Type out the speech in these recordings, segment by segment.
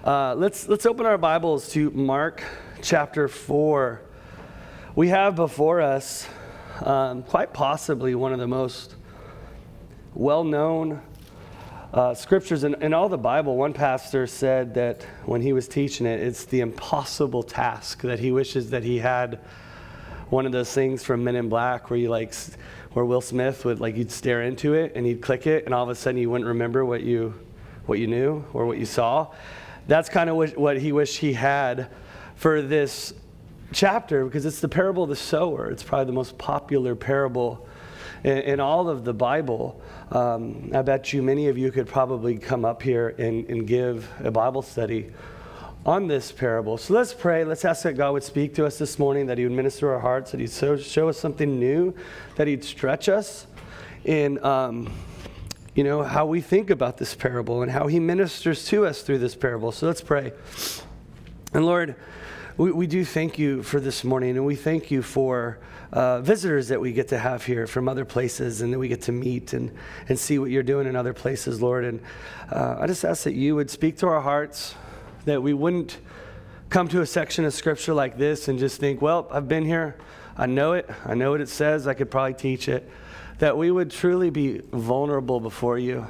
Let's open our Bibles to Mark chapter 4. We have before us quite possibly one of the most well-known scriptures in all the Bible. One pastor said that when he was teaching it, it's the impossible task, that he wishes that he had one of those things from Men in Black where Will Smith would, you'd stare into it and he'd click it and all of a sudden you wouldn't remember what you knew or what you saw. That's kind of what he wished he had for this chapter, because it's the parable of the sower. It's probably the most popular parable in all of the Bible. I bet you many of you could probably come up here and give a Bible study on this parable. So let's pray. Let's ask that God would speak to us this morning, that he would minister our hearts, that he'd show us something new, that he'd stretch us in how we think about this parable and how he ministers to us through this parable. So let's pray. And Lord, we do thank you for this morning, and we thank you for visitors that we get to have here from other places, and that we get to meet and see what you're doing in other places, Lord. And I just ask that you would speak to our hearts, that we wouldn't come to a section of scripture like this and just think, well, I've been here, I know what it says, I could probably teach it. That we would truly be vulnerable before you,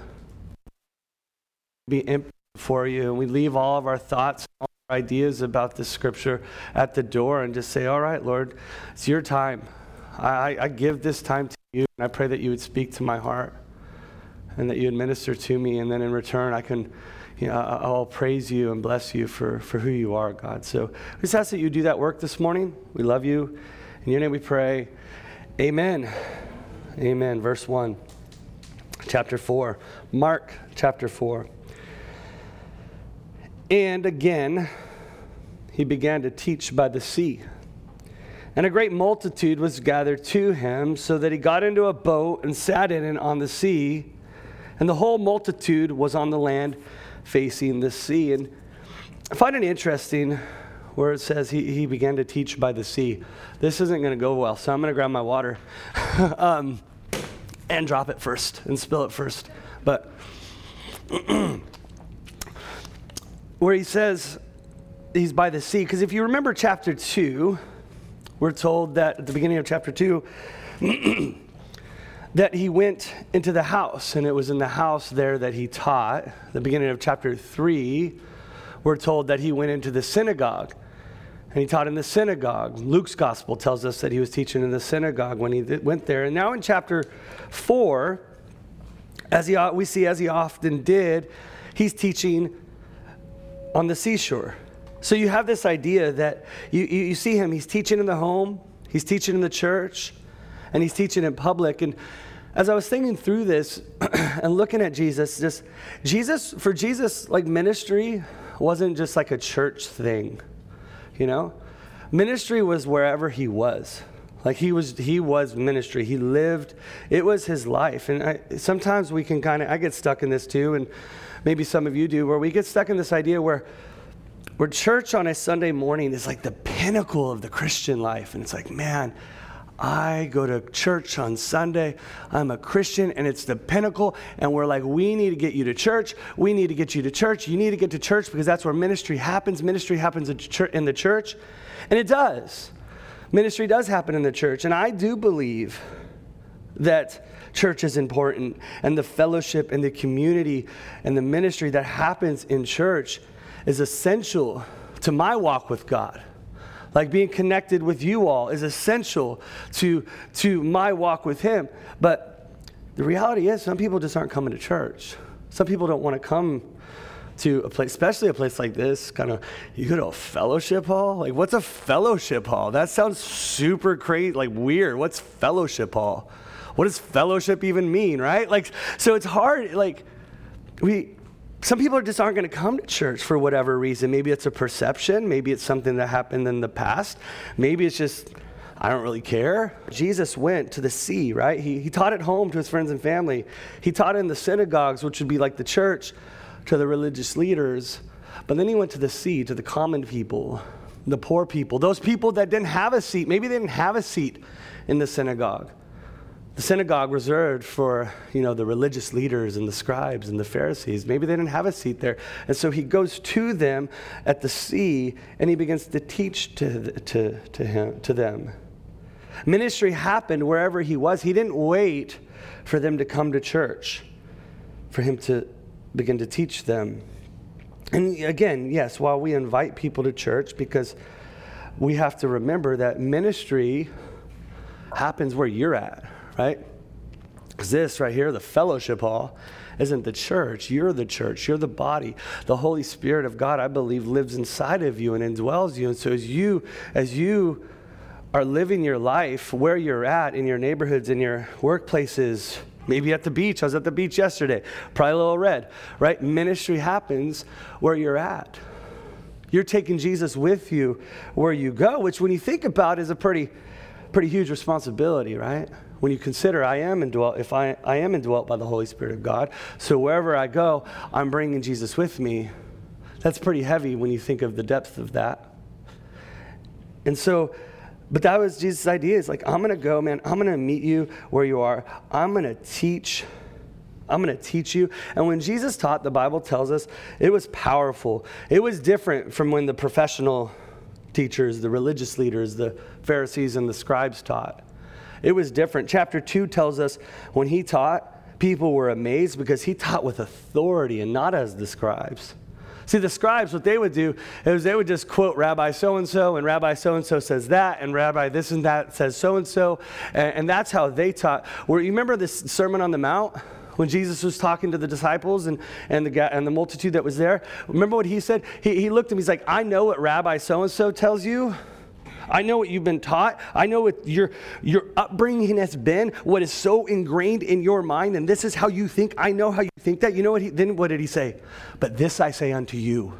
be empty before you, and we leave all of our thoughts, all our ideas about this scripture at the door and just say, all right, Lord, it's your time. I give this time to you, and I pray that you would speak to my heart and that you would minister to me, and then in return I'll praise you and bless you for who you are, God. So we just ask that you do that work this morning. We love you. In your name we pray. Amen. Amen. Verse 1, chapter 4, Mark chapter 4. And again, he began to teach by the sea. And a great multitude was gathered to him, so that he got into a boat and sat in it on the sea. And the whole multitude was on the land facing the sea. And I find it interesting where it says he began to teach by the sea. This isn't going to go well, so I'm going to grab my water and drop it first and spill it first. But where he says he's by the sea, because if you remember chapter 2, we're told that at the beginning of chapter 2 that he went into the house, and it was in the house there that he taught. At the beginning of chapter 3, we're told that he went into the synagogue, and he taught in the synagogue. Luke's gospel tells us that he was teaching in the synagogue when he went there. And now in chapter 4, as he often did, he's teaching on the seashore. So you have this idea that you see him, he's teaching in the home, he's teaching in the church, and he's teaching in public. And as I was thinking through this and looking at Jesus, ministry wasn't just like a church thing, Ministry was wherever he was. He was ministry. He lived, it was his life. And sometimes we can I get stuck in this too, and maybe some of you do, where we get stuck in this idea where church on a Sunday morning is like the pinnacle of the Christian life. And it's like, man, I go to church on Sunday, I'm a Christian, and it's the pinnacle, and we're like, we need to get you to church, we need to get you to church, you need to get to church because that's where ministry happens in the church, and it does. Ministry does happen in the church, and I do believe that church is important, and the fellowship and the community and the ministry that happens in church is essential to my walk with God. Being connected with you all is essential to my walk with him. But the reality is some people just aren't coming to church. Some people don't want to come to a place, especially a place like this, you go to a fellowship hall? What's a fellowship hall? That sounds super crazy, weird. What's fellowship hall? What does fellowship even mean, right? So it's hard, some people just aren't going to come to church for whatever reason. Maybe it's a perception. Maybe it's something that happened in the past. Maybe it's just, I don't really care. Jesus went to the sea, right? He taught at home to his friends and family. He taught in the synagogues, which would be like the church, to the religious leaders. But then he went to the sea, to the common people, the poor people, those people that didn't have a seat. Maybe they didn't have a seat in the synagogue. the synagogue reserved for, the religious leaders and the scribes and the Pharisees. Maybe they didn't have a seat there. And so he goes to them at the sea and he begins to teach to them. Ministry happened wherever he was. He didn't wait for them to come to church, for him to begin to teach them. And again, yes, while we invite people to church, because we have to remember that ministry happens where you're at, right? Because this right here, the fellowship hall, isn't the church. You're the church. You're the body. The Holy Spirit of God, I believe, lives inside of you and indwells you. And so as you are living your life where you're at, in your neighborhoods, in your workplaces, maybe at the beach. I was at the beach yesterday, probably a little red, right? Ministry happens where you're at. You're taking Jesus with you where you go, which when you think about is a pretty huge responsibility, right? When you consider I am indwelt by the Holy Spirit of God, so wherever I go, I'm bringing Jesus with me. That's pretty heavy when you think of the depth of that. And so, but that was Jesus' idea. It's like, I'm going to go, man. I'm going to meet you where you are. I'm going to teach you. And when Jesus taught, the Bible tells us it was powerful. It was different from when the professional teachers, the religious leaders, the Pharisees and the scribes taught. It was different. Chapter 2 tells us when he taught, people were amazed because he taught with authority and not as the scribes. See, the scribes, what they would do is they would just quote Rabbi so-and-so, and Rabbi so-and-so says that, and Rabbi this and that says so-and-so, and that's how they taught. You remember this Sermon on the Mount? When Jesus was talking to the disciples and the multitude that was there, remember what he said? He looked at him, he's like, I know what Rabbi so-and-so tells you. I know what you've been taught. I know what your upbringing has been, what is so ingrained in your mind, and this is how you think. I know how you think that. You know what then what did he say? But this I say unto you,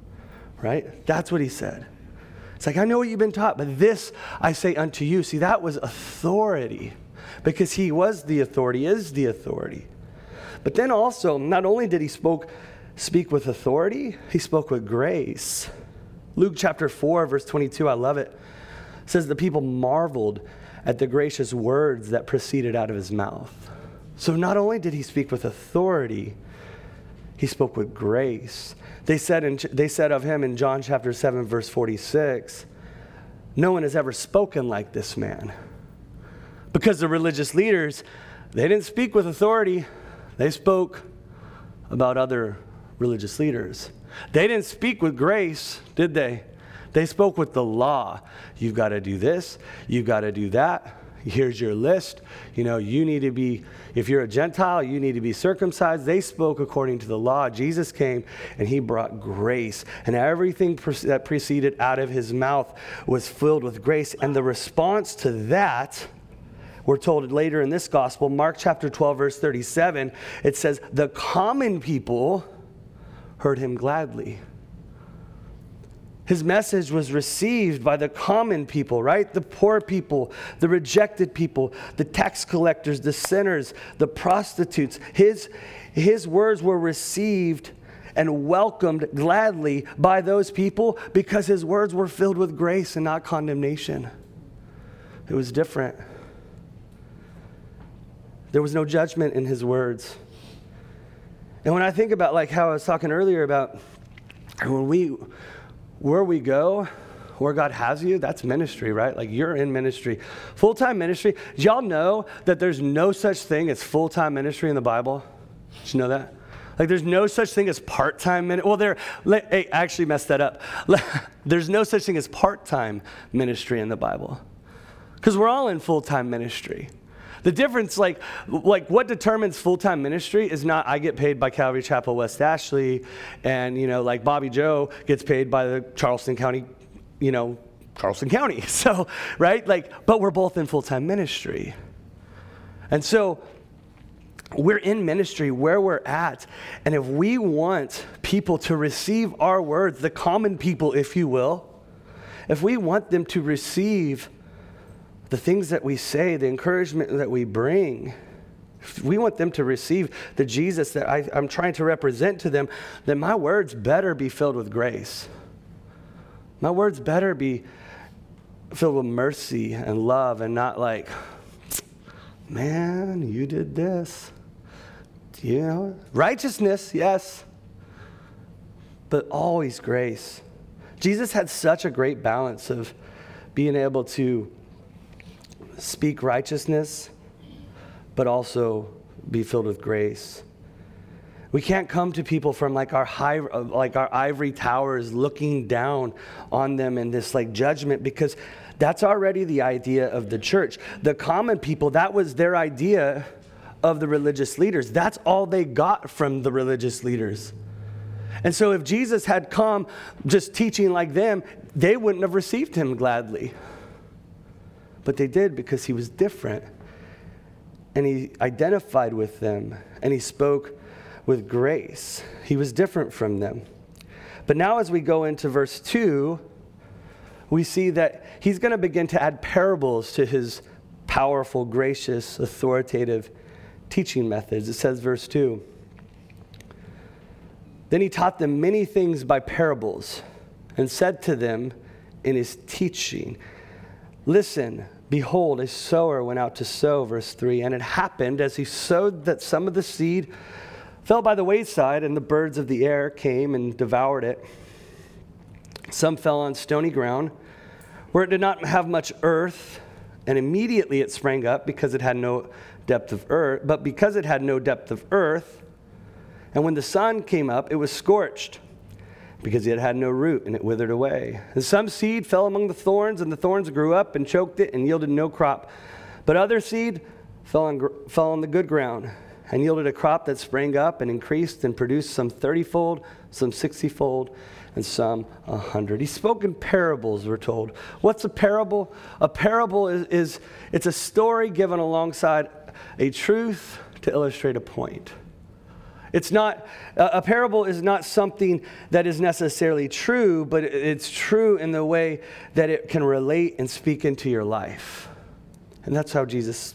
right? That's what he said. It's like, I know what you've been taught, but this I say unto you. See, that was authority, because he was the authority, is the authority. But then also, not only did he speak with authority, he spoke with grace. Luke chapter 4, verse 22, I love it. It says the people marveled at the gracious words that proceeded out of his mouth. So not only did he speak with authority, he spoke with grace. They said of him in John chapter 7, verse 46, no one has ever spoken like this man. Because the religious leaders, they didn't speak with authority. They spoke about other religious leaders. They didn't speak with grace, did they? They spoke with the law. You've got to do this. You've got to do that. Here's your list. You need to be, if you're a Gentile, you need to be circumcised. They spoke according to the law. Jesus came and he brought grace. And everything that proceeded out of his mouth was filled with grace. And the response to that, we're told later in this gospel, Mark chapter 12, verse 37, it says, the common people heard him gladly. His message was received by the common people, right? The poor people, the rejected people, the tax collectors, the sinners, the prostitutes. His words were received and welcomed gladly by those people because his words were filled with grace and not condemnation. It was different. There was no judgment in his words. And when I think about like how I was talking earlier about where we go, where God has you, that's ministry, right? Like you're in ministry. Full-time ministry. Do y'all know that there's no such thing as full-time ministry in the Bible? Did you know that? Like there's no such thing as part-time ministry. Well, I actually messed that up. There's no such thing as part-time ministry in the Bible. Because we're all in full-time ministry. The difference, like what determines full-time ministry is not I get paid by Calvary Chapel West Ashley and, like Bobby Joe gets paid by the Charleston County. So, right? But we're both in full-time ministry. And so we're in ministry where we're at. And if we want people to receive our words, the common people, if you will, if we want them to receive the things that we say, the encouragement that we bring, if we want them to receive the Jesus that I'm trying to represent to them, then my words better be filled with grace. My words better be filled with mercy and love and not like, man, you did this. You know, righteousness, yes, but always grace. Jesus had such a great balance of being able to speak righteousness, but also be filled with grace. We can't come to people from like our ivory towers looking down on them in this like judgment, because that's already the idea of the church. The common people, that was their idea of the religious leaders. That's all they got from the religious leaders. And so if Jesus had come just teaching like them, they wouldn't have received him gladly. But they did, because he was different. And he identified with them, and he spoke with grace. He was different from them. But now as we go into verse 2, we see that he's going to begin to add parables to his powerful, gracious, authoritative teaching methods. It says, verse 2, then he taught them many things by parables and said to them in his teaching, listen, behold, a sower went out to sow, verse 3, and it happened as he sowed that some of the seed fell by the wayside, and the birds of the air came and devoured it. Some fell on stony ground, where it did not have much earth, and immediately it sprang up because it had no depth of earth. But because it had no depth of earth, and when the sun came up, it was scorched, because it had no root, and it withered away. And some seed fell among the thorns, and the thorns grew up and choked it and yielded no crop. But other seed fell on the good ground and yielded a crop that sprang up and increased and produced some 30-fold, some 60-fold, and some 100. He spoke in parables, we're told. What's a parable? A parable is it's a story given alongside a truth to illustrate a point. It's not, a parable is not something that is necessarily true, but it's true in the way that it can relate and speak into your life. And that's how Jesus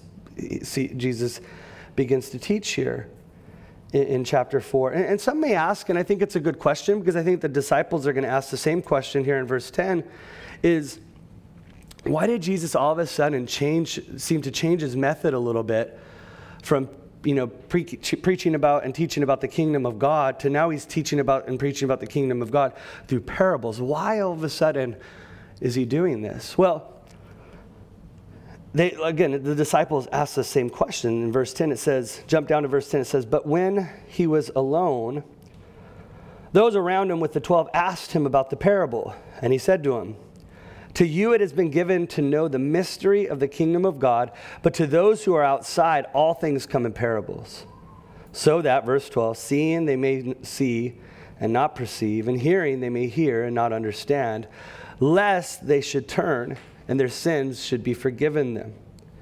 begins to teach here in chapter 4. And some may ask, and I think it's a good question, because I think the disciples are going to ask the same question here in verse 10, is why did Jesus all of a sudden seem to change his method a little bit from preaching about and teaching about the kingdom of God to now he's teaching about and preaching about the kingdom of God through parables? Why all of a sudden is he doing this? Well, the disciples ask the same question. In verse 10 it says, jump down to verse 10, it says, but when he was alone, those around him with the 12 asked him about the parable. And he said to them, to you it has been given to know the mystery of the kingdom of God, but to those who are outside, all things come in parables. So that, verse 12, seeing they may see and not perceive, and hearing they may hear and not understand, lest they should turn and their sins should be forgiven them.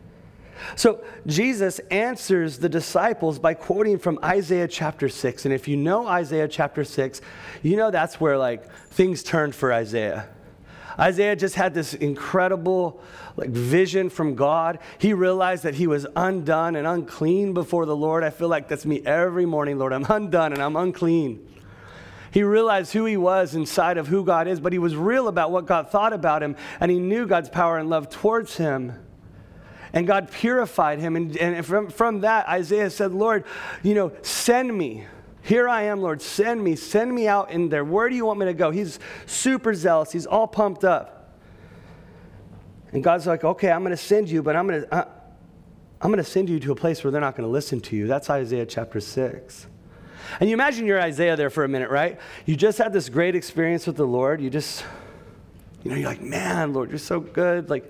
So Jesus answers the disciples by quoting from Isaiah chapter 6. And if you know Isaiah chapter 6, you know that's where things turned for Isaiah. Isaiah just had this incredible vision from God. He realized that he was undone and unclean before the Lord. I feel like that's me every morning, Lord. I'm undone and I'm unclean. He realized who he was inside of who God is, but he was real about what God thought about him, and he knew God's power and love towards him. And God purified him, and from that, Isaiah said, Lord, send me. Here I am, Lord, send me out in there. Where do you want me to go? He's super zealous. He's all pumped up. And God's like, okay, I'm going to send you, but I'm going to send you to a place where they're not going to listen to you. That's Isaiah chapter 6. And you imagine you're Isaiah there for a minute, right? You just had this great experience with the Lord. You're like, man, Lord, you're so good.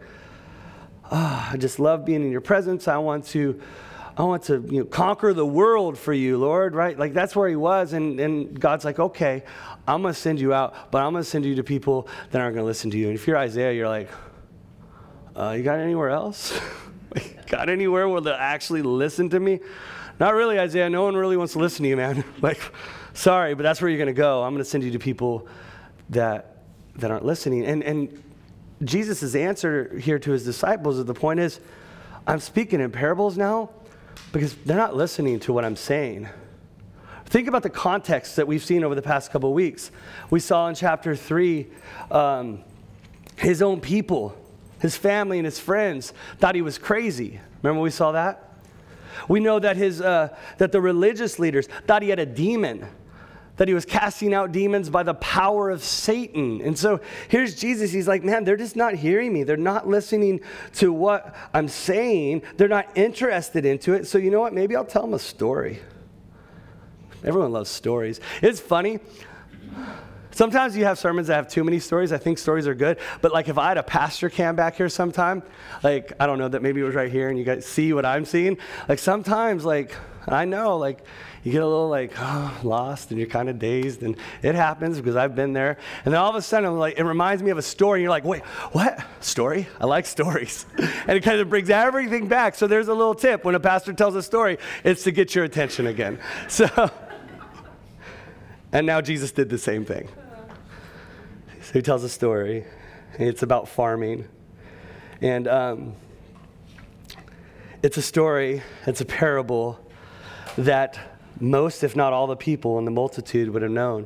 I just love being in your presence. I want to conquer the world for you, Lord, right? That's where he was. And God's like, okay, I'm going to send you out, but I'm going to send you to people that aren't going to listen to you. And if you're Isaiah, you're like, you got anywhere else? Got anywhere where they'll actually listen to me? Not really, Isaiah. No one really wants to listen to you, man. Sorry, but that's where you're going to go. I'm going to send you to people that aren't listening. And Jesus' answer here to his disciples at the point is, I'm speaking in parables now because they're not listening to what I'm saying. Think about the context that we've seen over the past couple of weeks. We saw in chapter 3, his own people, his family and his friends thought he was crazy. Remember we saw that? We know that that the religious leaders thought he had a demon, that he was casting out demons by the power of Satan. And so here's Jesus. He's like, man, they're just not hearing me. They're not listening to what I'm saying. They're not interested into it. So you know what? Maybe I'll tell them a story. Everyone loves stories. It's funny. Sometimes you have sermons that have too many stories. I think stories are good. But like if I had a pastor cam back here sometime, like, I don't know, that maybe it was right here and you guys see what I'm seeing. Like sometimes, like, I know, like, you get a little like lost and you're kind of dazed, and it happens because I've been there. And then all of a sudden, I'm like, it reminds me of a story. And you're like, wait, what? Story? I like stories. And it kind of brings everything back. So there's a little tip. When a pastor tells a story, it's to get your attention again. So, and now Jesus did the same thing. So he tells a story. And it's about farming. And it's a story, it's a parable that most, if not all, the people in the multitude would have known.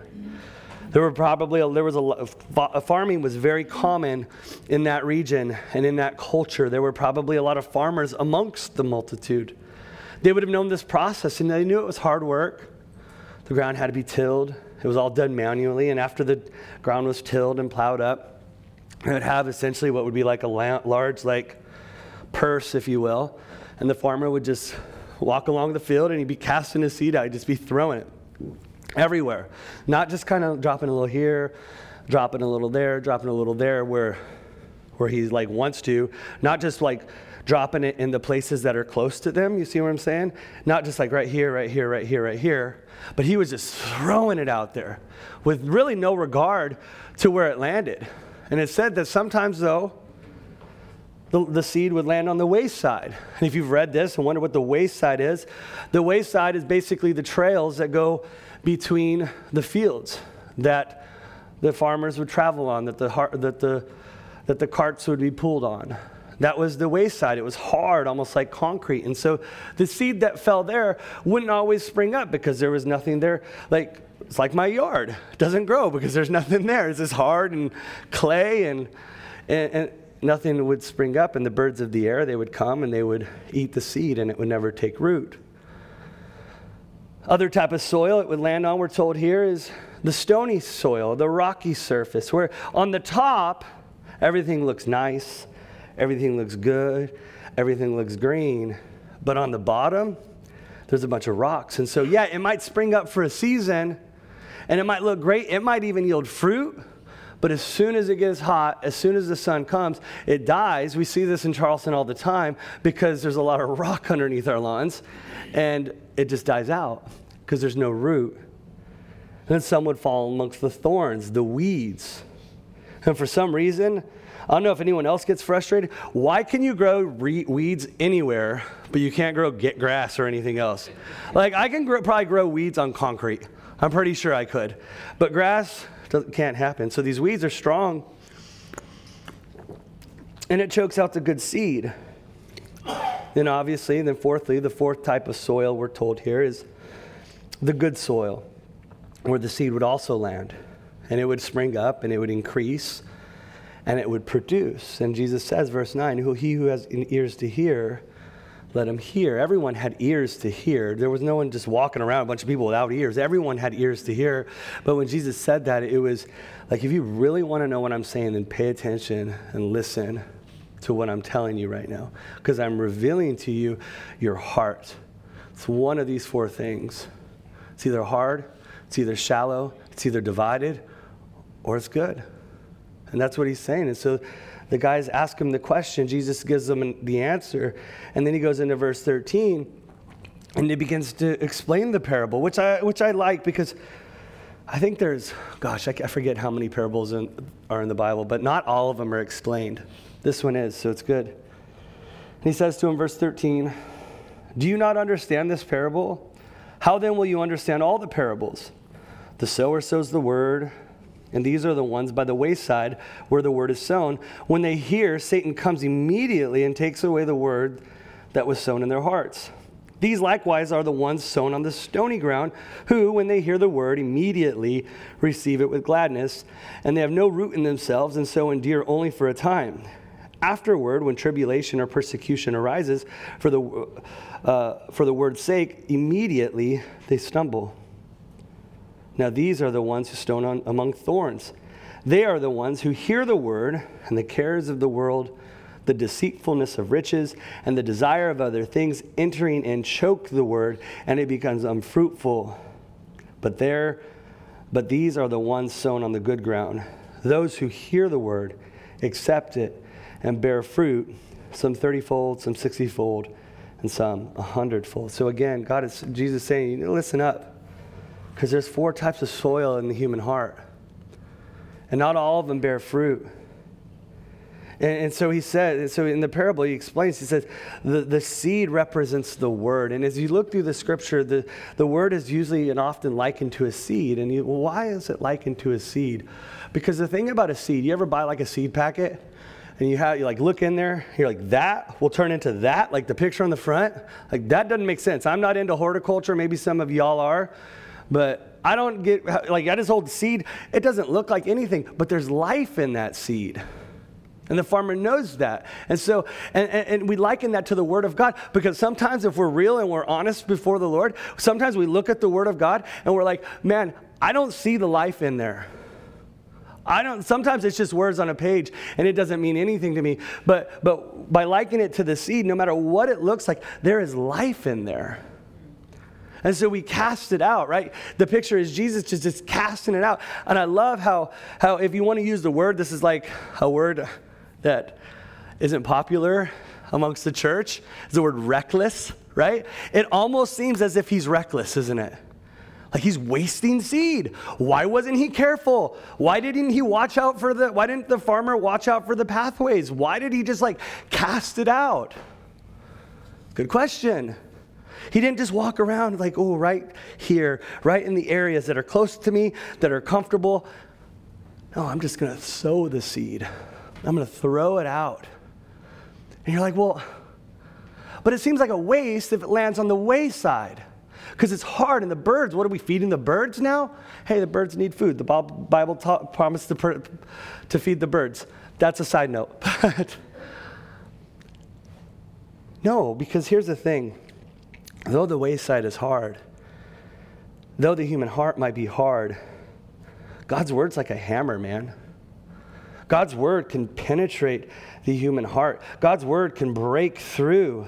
Farming was very common in that region and in that culture. There were probably a lot of farmers amongst the multitude. They would have known this process, and they knew it was hard work. The ground had to be tilled. It was all done manually, and after the ground was tilled and plowed up, it would have essentially what would be like a large, like, purse, if you will, and the farmer would just walk along the field, and he'd be casting his seed out. He'd just be throwing it everywhere. Not just kind of dropping a little here, dropping a little there, dropping a little there where he like wants to. Not just like dropping it in the places that are close to them. You see what I'm saying? Not just like right here, right here, right here, right here. But he was just throwing it out there with really no regard to where it landed. And it said that sometimes, though, the seed would land on the wayside. And if you've read this and wonder what the wayside is basically the trails that go between the fields that the farmers would travel on, that the carts would be pulled on. That was the wayside. It was hard, almost like concrete. And so the seed that fell there wouldn't always spring up because there was nothing there. Like, it's like my yard. It doesn't grow because there's nothing there. It's just hard and clay and nothing would spring up, and the birds of the air, they would come and they would eat the seed, and it would never take root. Other type of soil it would land on, we're told here, is the stony soil, the rocky surface, where on the top, everything looks nice, everything looks good, everything looks green, but on the bottom, there's a bunch of rocks. And so, yeah, it might spring up for a season, and it might look great, it might even yield fruit, but as soon as it gets hot, as soon as the sun comes, it dies. We see this in Charleston all the time because there's a lot of rock underneath our lawns, and it just dies out because there's no root. And then some would fall amongst the thorns, the weeds. And for some reason, I don't know if anyone else gets frustrated. Why can you grow weeds anywhere, but you can't grow grass or anything else? Like, I can probably grow weeds on concrete. I'm pretty sure I could. But grass can't happen. So these weeds are strong, and it chokes out the good seed. Then obviously, fourthly, the fourth type of soil we're told here is the good soil, where the seed would also land, and it would spring up, and it would increase, and it would produce. And Jesus says, verse 9, he who has ears to hear, let him hear. Everyone had ears to hear. There was no one just walking around, a bunch of people without ears. Everyone had ears to hear. But when Jesus said that, it was like, if you really want to know what I'm saying, then pay attention and listen to what I'm telling you right now, because I'm revealing to you your heart. It's one of these four things. It's either hard, it's either shallow, it's either divided, or it's good. And that's what he's saying. And so the guys ask him the question, Jesus gives them the answer, and then he goes into verse 13, and he begins to explain the parable, which I like, because I think there's, I forget how many parables are in the Bible, but not all of them are explained. This one is, so it's good. And he says to him, verse 13, do you not understand this parable? How then will you understand all the parables? The sower sows the word, and these are the ones by the wayside where the word is sown. When they hear, Satan comes immediately and takes away the word that was sown in their hearts. These likewise are the ones sown on the stony ground, who, when they hear the word, immediately receive it with gladness, and they have no root in themselves, and so endure only for a time. afterward, when tribulation or persecution arises for the word's sake, immediately they stumble. Now these are the ones who sown among thorns. They are the ones who hear the word, and the cares of the world, the deceitfulness of riches, and the desire of other things entering and choke the word, and it becomes unfruitful. But these are the ones sown on the good ground, those who hear the word, accept it, and bear fruit, some 30-fold, some 60-fold, and some 100-fold. So again, Jesus is saying, you need to listen up, because there's 4 types of soil in the human heart, and not all of them bear fruit. And so he said, so in the parable he explains, he says, the seed represents the word. And as you look through the scripture, the word is usually and often likened to a seed. And well, why is it likened to a seed? Because the thing about a seed, you ever buy like a seed packet? And you like look in there, you're like, that will turn into that, like the picture on the front. Like that doesn't make sense. I'm not into horticulture, maybe some of y'all are, but I don't get, like I just hold the seed, it doesn't look like anything, but there's life in that seed. And the farmer knows that. And so, and we liken that to the Word of God, because sometimes if we're real and we're honest before the Lord, sometimes we look at the Word of God and we're like, man, I don't see the life in there. Sometimes it's just words on a page and it doesn't mean anything to me. But by likening it to the seed, no matter what it looks like, there is life in there. And so we cast it out, right? The picture is Jesus just casting it out. And I love how if you want to use the word, this is like a word that isn't popular amongst the church. It's the word reckless, right? It almost seems as if he's reckless, isn't it? Like he's wasting seed. Why wasn't he careful? Why didn't the farmer watch out for the pathways? Why did he just like cast it out? Good question. He didn't just walk around like, oh, right here, right in the areas that are close to me, that are comfortable. No, I'm just going to sow the seed. I'm going to throw it out. And you're like, well, but it seems like a waste if it lands on the wayside, because it's hard. And the birds, what are we feeding the birds now? Hey, the birds need food. The Bible promised to feed the birds. That's a side note. But no, because here's the thing. Though the wayside is hard, though the human heart might be hard, God's word's like a hammer, man. God's word can penetrate the human heart. God's word can break through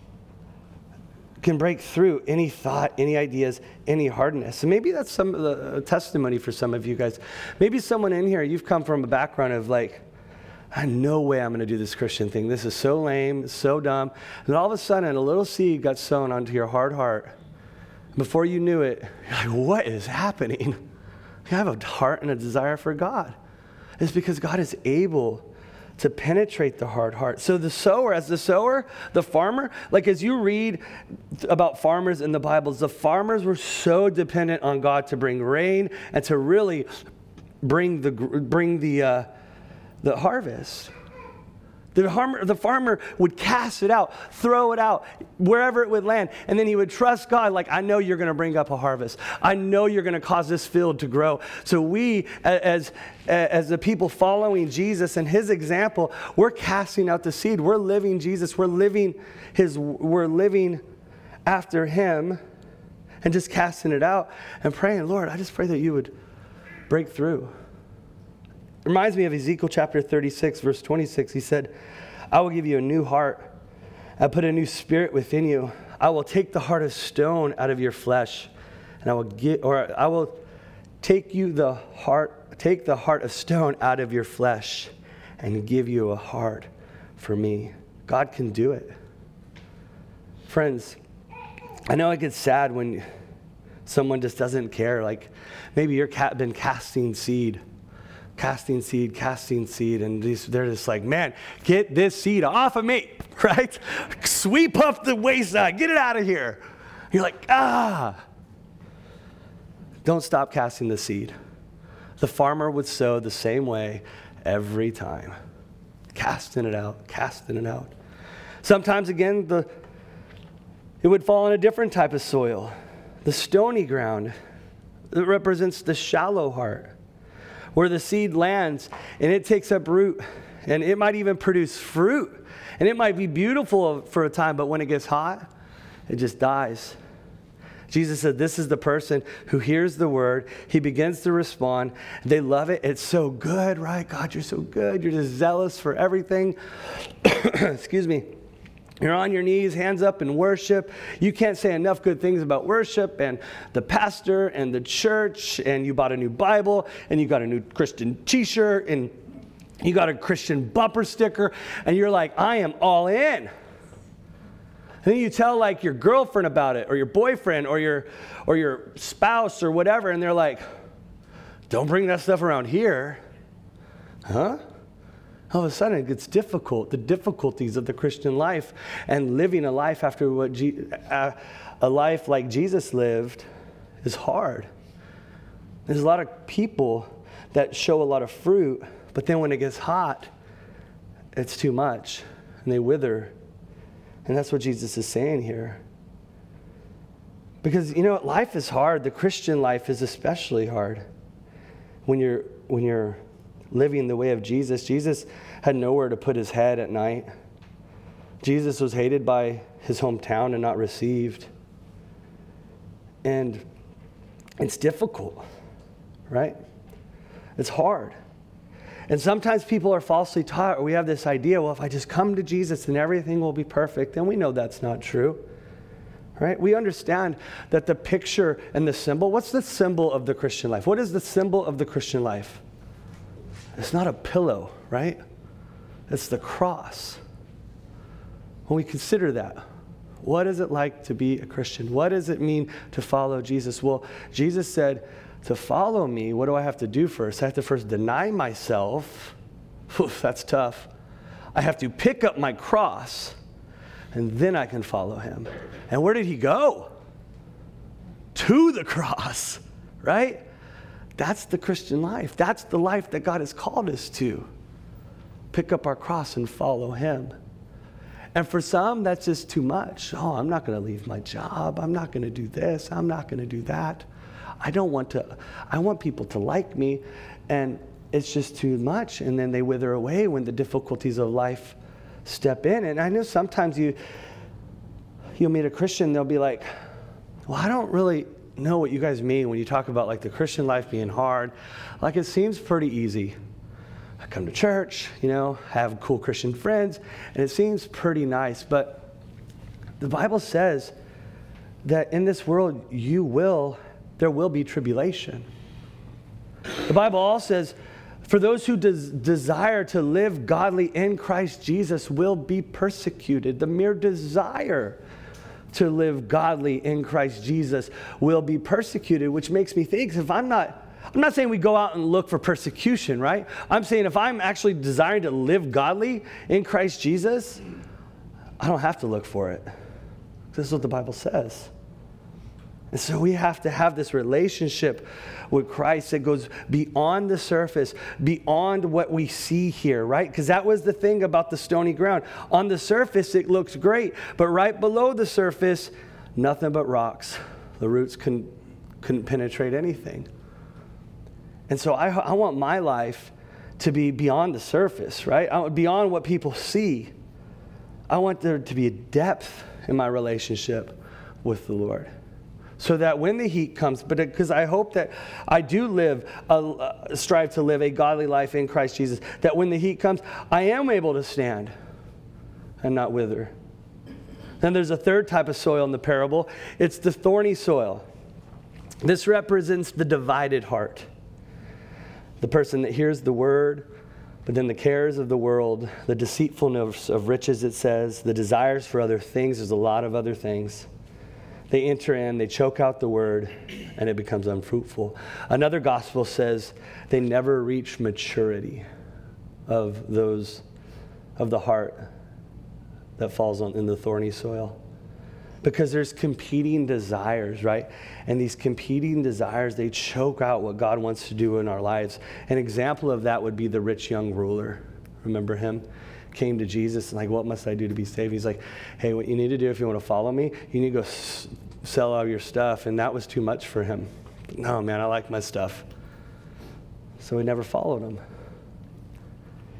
any thought, any ideas, any hardness. And maybe that's some of the testimony for some of you guys. Maybe someone in here, you've come from a background of like, no way I'm going to do this Christian thing. This is so lame, so dumb. And all of a sudden, a little seed got sown onto your hard heart. Before you knew it, you're like, what is happening? I have a heart and a desire for God. It's because God is able to penetrate the hard heart. So the sower, the farmer, like as you read about farmers in the Bibles, the farmers were so dependent on God to bring rain and to really bring the harvest. The farmer would cast it out, throw it out, wherever it would land, and then he would trust God, like, I know you're going to bring up a harvest. I know you're going to cause this field to grow. So we, as the people following Jesus and his example, we're casting out the seed. We're living Jesus. We're living after him and just casting it out and praying, Lord, I just pray that you would break through. Reminds me of Ezekiel chapter 36, verse 26. He said, I will give you a new heart. I put a new spirit within you. I will take the heart of stone out of your flesh, and I will take the heart of stone out of your flesh and give you a heart for me. God can do it. Friends, I know it gets sad when someone just doesn't care. Like maybe you've been casting seed, and they're just like, man, get this seed off of me, right? Sweep up the wayside, get it out of here. You're like, Don't stop casting the seed. The farmer would sow the same way every time, casting it out. Sometimes, again, it would fall in a different type of soil, the stony ground. It represents the shallow heart, where the seed lands and it takes up root And it might even produce fruit. And it might be beautiful for a time, but when it gets hot, it just dies. Jesus said, this is the person who hears the word. He begins to respond. They love it. It's so good, right? God, you're so good. You're just zealous for everything. Excuse me. You're on your knees, hands up in worship. You can't say enough good things about worship and the pastor and the church. And you bought a new Bible and you got a new Christian t-shirt and you got a Christian bumper sticker. And you're like, I am all in. And then you tell like your girlfriend about it or your boyfriend or your spouse or whatever. And they're like, don't bring that stuff around here. Huh? All of a sudden it gets difficult. The difficulties of the Christian life and living a life after a life like Jesus lived is hard. There's a lot of people that show a lot of fruit, but then when it gets hot, it's too much and they wither. And that's what Jesus is saying here. Because, life is hard. The Christian life is especially hard. When you're living the way of Jesus, Jesus had nowhere to put his head at night. Jesus was hated by his hometown and not received. And it's difficult, right? It's hard. And sometimes people are falsely taught, or we have this idea, well, if I just come to Jesus, then everything will be perfect. And we know that's not true, right? We understand that the picture and the symbol, what's the symbol of the Christian life? What is the symbol of the Christian life? It's not a pillow, right? It's the cross. When we consider that, what is it like to be a Christian? What does it mean to follow Jesus? Well, Jesus said, to follow me, what do I have to do first? I have to first deny myself. Oof, that's tough. I have to pick up my cross, and then I can follow him. And where did he go? To the cross, right? That's the Christian life. That's the life that God has called us to. Pick up our cross and follow him. And for some, that's just too much. Oh, I'm not going to leave my job. I'm not going to do this. I'm not going to do that. I want people to like me, and it's just too much. And then they wither away when the difficulties of life step in. And I know sometimes you'll meet a Christian, they'll be like, well, I don't really know what you guys mean when you talk about like the Christian life being hard. Like it seems pretty easy. I come to church, have cool Christian friends, and it seems pretty nice. But the Bible says that in this world there will be tribulation. The Bible also says, for those who desire to live godly in Christ Jesus will be persecuted. The mere desire to live godly in Christ Jesus will be persecuted, which makes me think, I'm not saying we go out and look for persecution, right? I'm saying if I'm actually desiring to live godly in Christ Jesus, I don't have to look for it. This is what the Bible says. And so we have to have this relationship with Christ that goes beyond the surface, beyond what we see here, right? Because that was the thing about the stony ground. On the surface, it looks great, but right below the surface, nothing but rocks. The roots couldn't penetrate anything. And so I want my life to be beyond the surface, right? Beyond what people see. I want there to be a depth in my relationship with the Lord. So that when the heat comes, because I hope that I do strive to live a godly life in Christ Jesus, that when the heat comes, I am able to stand and not wither. Then there's a third type of soil in the parable. It's the thorny soil. This represents the divided heart. The person that hears the word, but then the cares of the world, the deceitfulness of riches, it says, the desires for other things, there's a lot of other things. They enter in, they choke out the word, and it becomes unfruitful. Another gospel says they never reach maturity of the heart that falls in the thorny soil. Because there's competing desires, right? And these competing desires, they choke out what God wants to do in our lives. An example of that would be the rich young ruler. Remember him? Came to Jesus and like, what must I do to be saved? He's like, hey, what you need to do if you want to follow me, you need to go sell all your stuff. And that was too much for him. No, man, I like my stuff. So he never followed him.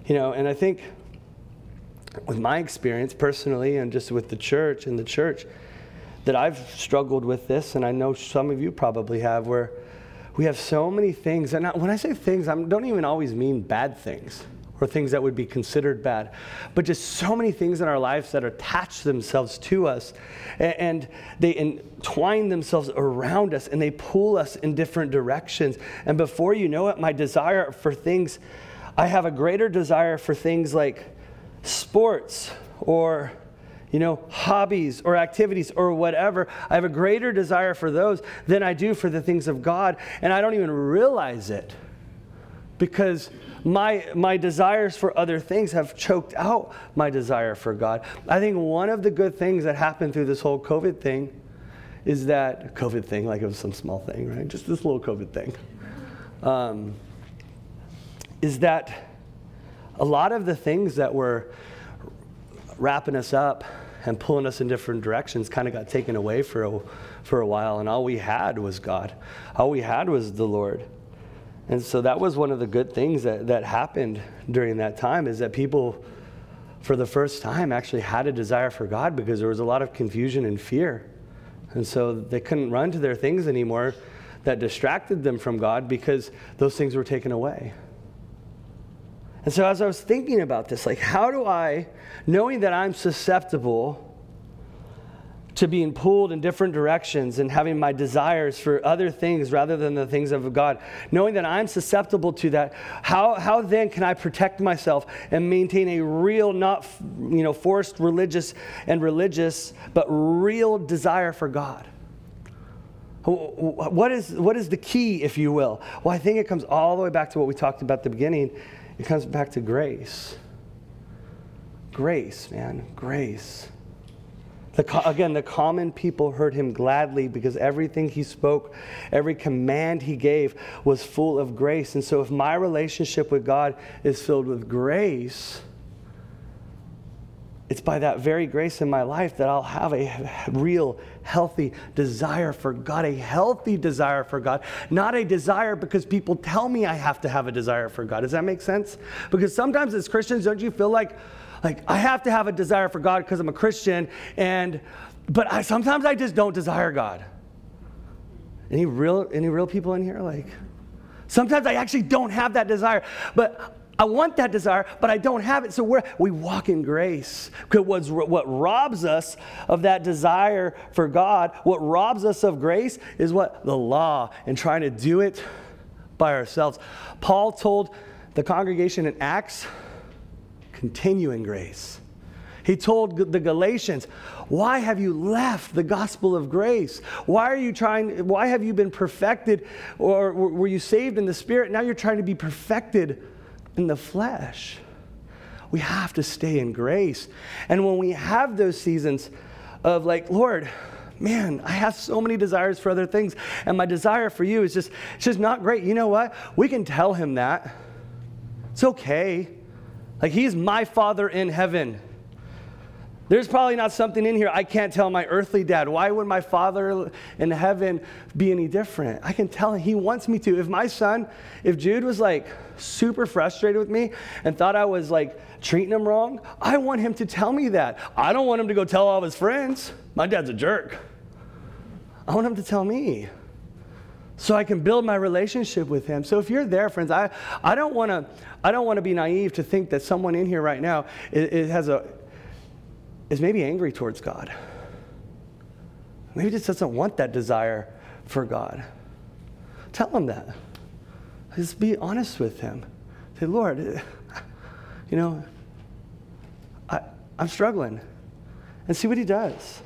And I think with my experience personally and just with the church that I've struggled with this, and I know some of you probably have, where we have so many things, and when I say things, I don't even always mean bad things or things that would be considered bad, but just so many things in our lives that attach themselves to us, and they entwine themselves around us, and they pull us in different directions. And before you know it, my desire for things, I have a greater desire for things like sports or hobbies or activities or whatever. I have a greater desire for those than I do for the things of God. And I don't even realize it because my desires for other things have choked out my desire for God. I think one of the good things that happened through this whole COVID thing is that, COVID thing, like it was some small thing, right? Just this little COVID thing. Is that a lot of the things that were wrapping us up and pulling us in different directions kind of got taken away for a while, and all we had was God. All we had was the Lord. And so that was one of the good things that happened during that time, is that people, for the first time, actually had a desire for God, because there was a lot of confusion and fear. And so they couldn't run to their things anymore that distracted them from God, because those things were taken away. And so as I was thinking about this, like, how do I, knowing that I'm susceptible to being pulled in different directions and having my desires for other things rather than the things of God, knowing that I'm susceptible to that, how then can I protect myself and maintain a real, not forced religious, but real desire for God? What is the key, if you will? Well, I think it comes all the way back to what we talked about at the beginning. It comes back to grace. Grace, man, grace. Again, the common people heard him gladly because everything he spoke, every command he gave was full of grace. And so if my relationship with God is filled with grace, it's by that very grace in my life that I'll have a real, healthy desire for God, a healthy desire for God, not a desire because people tell me I have to have a desire for God. Does that make sense? Because sometimes as Christians, don't you feel like I have to have a desire for God because I'm a Christian, but sometimes I just don't desire God. Any real people in here? Like, sometimes I actually don't have that desire, but I want that desire, but I don't have it. So we walk in grace. Because what robs us of that desire for God, what robs us of grace is what? The law, and trying to do it by ourselves. Paul told the congregation in Acts, continue in grace. He told the Galatians, why have you left the gospel of grace? Why have you been perfected, or were you saved in the Spirit? Now you're trying to be perfected in the flesh. We have to stay in grace. And when we have those seasons of like, Lord, man, I have so many desires for other things, and my desire for you is just not great. You know what? We can tell him that. It's okay. Like, he's my Father in heaven. There's probably not something in here I can't tell my earthly dad. Why would my Father in heaven be any different? I can tell him. He wants me to. If Jude was like super frustrated with me and thought I was like treating him wrong, I want him to tell me that. I don't want him to go tell all of his friends, my dad's a jerk. I want him to tell me so I can build my relationship with him. So if you're there, friends, I don't want to be naive to think that someone in here right now is maybe angry towards God. Maybe just doesn't want that desire for God. Tell him that. Just be honest with him. Say, Lord, I'm struggling. And see what he does.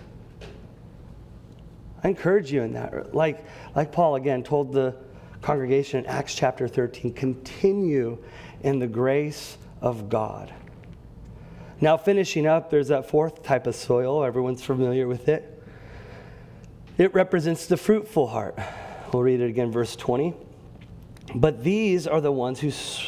I encourage you in that. Like Paul, again, told the congregation in Acts chapter 13, continue in the grace of God. Now, finishing up, there's that fourth type of soil. Everyone's familiar with it. It represents the fruitful heart. We'll read it again, verse 20. But these are the ones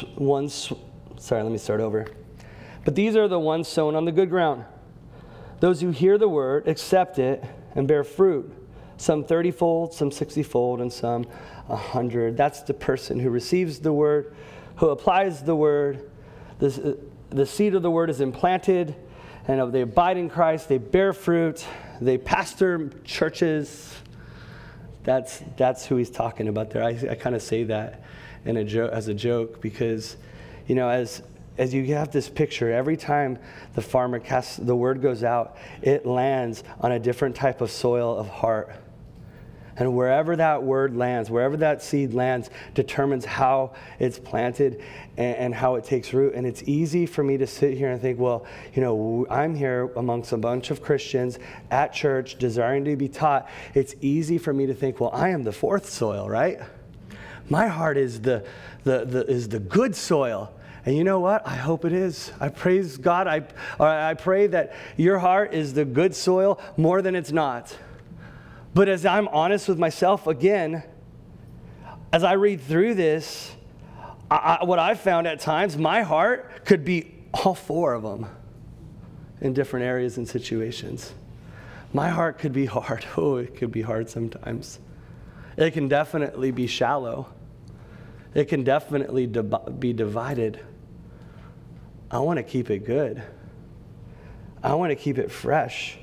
But these are the ones sown on the good ground. Those who hear the word, accept it, and bear fruit. Some 30-fold, some 60-fold, and some 100. That's the person who receives the word, who applies the word. the seed of the word is implanted, and they abide in Christ, they bear fruit, they pastor churches. That's who he's talking about there. I kind of say that as a joke because, as you have this picture, every time the farmer casts, the word goes out, it lands on a different type of soil of heart. And wherever that word lands, wherever that seed lands, determines how it's planted and how it takes root. And it's easy for me to sit here and think, well, I'm here amongst a bunch of Christians at church desiring to be taught. It's easy for me to think, well, I am the fourth soil, right? My heart is the good soil. And you know what? I hope it is. I praise God. I pray that your heart is the good soil more than it's not. But as I'm honest with myself, again, as I read through this, what I've found at times, my heart could be all four of them in different areas and situations. My heart could be hard. Oh, it could be hard sometimes. It can definitely be shallow. It can definitely be divided. I want to keep it good. I want to keep it fresh.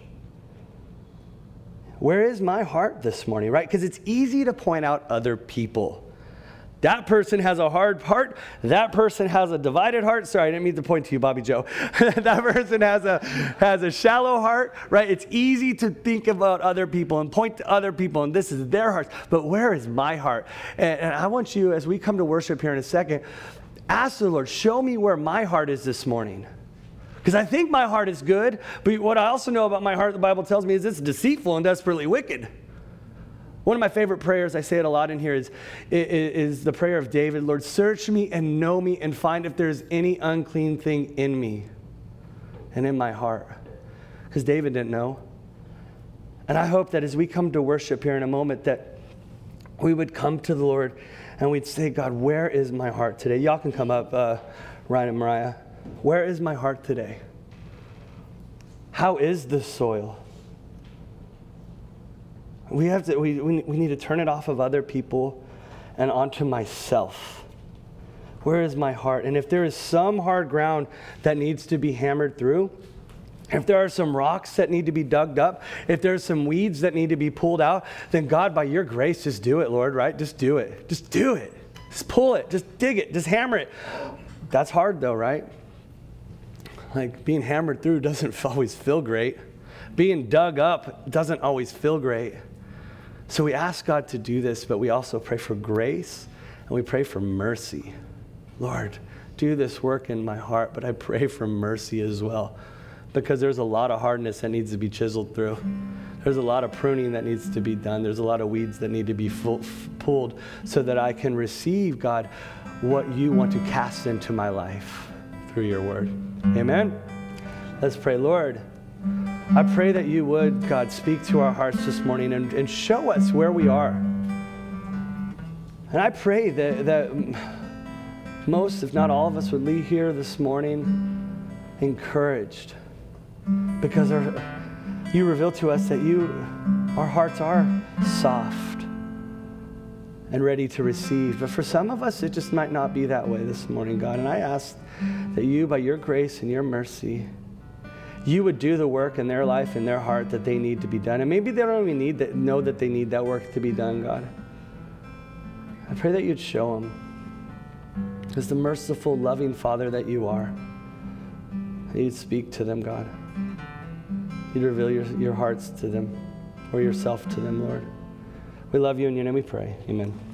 Where is my heart this morning, right? Because it's easy to point out other people. That person has a hard heart. That person has a divided heart. Sorry, I didn't mean to point to you, Bobby Joe. That person has a shallow heart, right? It's easy to think about other people and point to other people, and this is their hearts. But where is my heart? And I want you, as we come to worship here in a second, ask the Lord, show me where my heart is this morning. Because I think my heart is good, but what I also know about my heart, the Bible tells me, is it's deceitful and desperately wicked. One of my favorite prayers, I say it a lot in here, is the prayer of David. Lord, search me and know me and find if there's any unclean thing in me and in my heart. Because David didn't know. And I hope that as we come to worship here in a moment that we would come to the Lord and we'd say, God, where is my heart today? Y'all can come up, Ryan and Mariah. Where is my heart today? How is the soil? We need to turn it off of other people and onto myself. Where is my heart? And if there is some hard ground that needs to be hammered through, if there are some rocks that need to be dug up, if there's some weeds that need to be pulled out, then God, by your grace, just do it, Lord, right? Just do it. Just do it. Just pull it. Just dig it. Just hammer it. That's hard though, right? Like being hammered through doesn't always feel great. Being dug up doesn't always feel great. So we ask God to do this, but we also pray for grace and we pray for mercy. Lord, do this work in my heart, but I pray for mercy as well, because there's a lot of hardness that needs to be chiseled through. There's a lot of pruning that needs to be done. There's a lot of weeds that need to be pulled so that I can receive, God, what you want to cast into my life through your word. Amen? Let's pray. Lord, I pray that you would, God, speak to our hearts this morning and show us where we are. And I pray that most, if not all of us, would leave here this morning encouraged, because you reveal to us that our hearts are soft and ready to receive. But for some of us, it just might not be that way this morning, God. And I ask that you, by your grace and your mercy, you would do the work in their life, in their heart that they need to be done. And maybe they don't even know that they need that work to be done, God. I pray that you'd show them as the merciful, loving Father that you are. That you'd speak to them, God. You'd reveal your hearts to them, or yourself to them, Lord. We love you, and in your name we pray. Amen.